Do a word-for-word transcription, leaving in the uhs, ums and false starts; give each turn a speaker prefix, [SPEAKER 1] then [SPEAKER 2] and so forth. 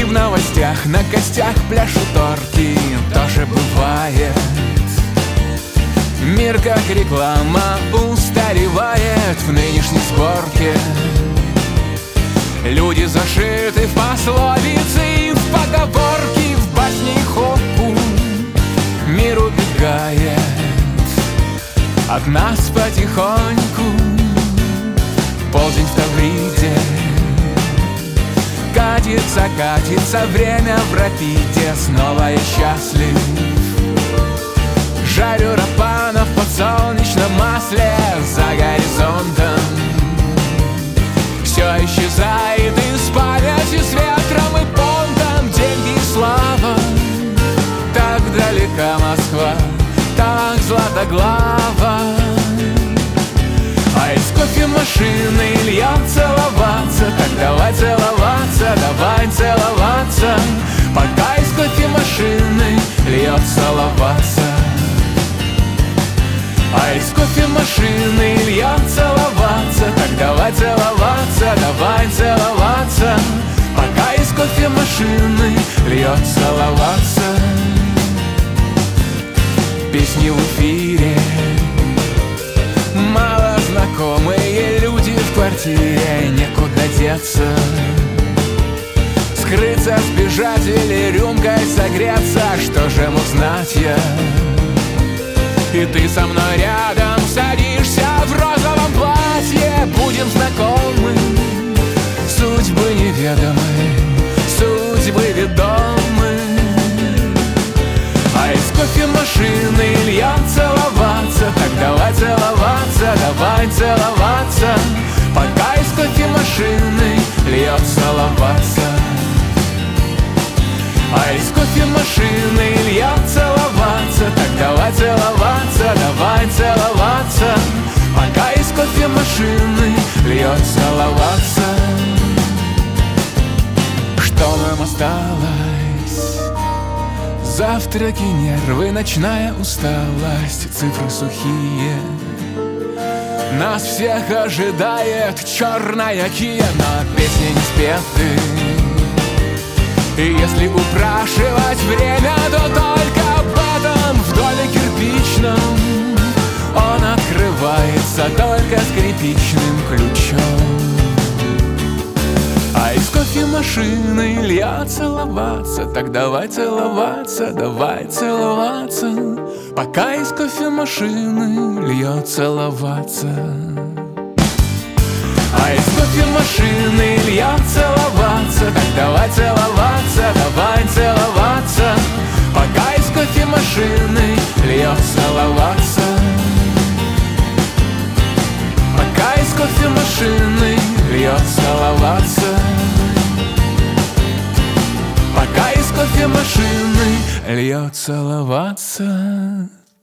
[SPEAKER 1] в новостях на костях пляшут орки, тоже бывает. Мир как реклама устаревает в нынешней сборке. Люди зашиты в пословицы, в поговорки, в басни и хопу. Мир убегает от нас потихоньку. Полдень в Тавриде, катится, катится время в рапиде. Снова я счастлив, жарю рапана в подсолнечном масле. За горизонтом все исчезает из памяти с ветром и понтом. Деньги и слава, так далека Москва, так златоглава. А из кофемашины льет целоваться. Так давай целоваться, давай целоваться, пока из кофемашины льет целоваться. А из кофемашины льет целоваться. Так давай целоваться, давай целоваться, пока из кофемашины льет целоваться. Песни в эфире, мало знакомые люди в квартире, некуда деться. Скрыться, сбежать или рюмкой согреться, что же мог знать я? И ты со мной рядом садишься в розовом платье. Будем знакомы, судьбы неведомы, судьбы ведомы. А из кофемашины льет целоваться. Так давай целоваться, давай целоваться, пока из кофемашины льет целоваться. А из кофемашины льет целоваться. Так давай целоваться, давай целоваться, пока из кофемашины льет целоваться. Что нам осталось? Завтраки, нервы, ночная усталость, цифры сухие. Нас всех ожидает черная Кия, но песни не спеты. И если упрашивать время, то только об этом. В доме кирпичном он открывается только скрипичным ключом. А из кофемашины льет целоваться. Так давай целоваться, давай целоваться, пока из кофемашины льет целоваться. А из кофемашины льет целоваться. Так давай целоваться, давай целоваться, пока из кофемашины льет целоваться. Пока из кофемашины льет целоваться. Пока из кофемашины льет целоваться.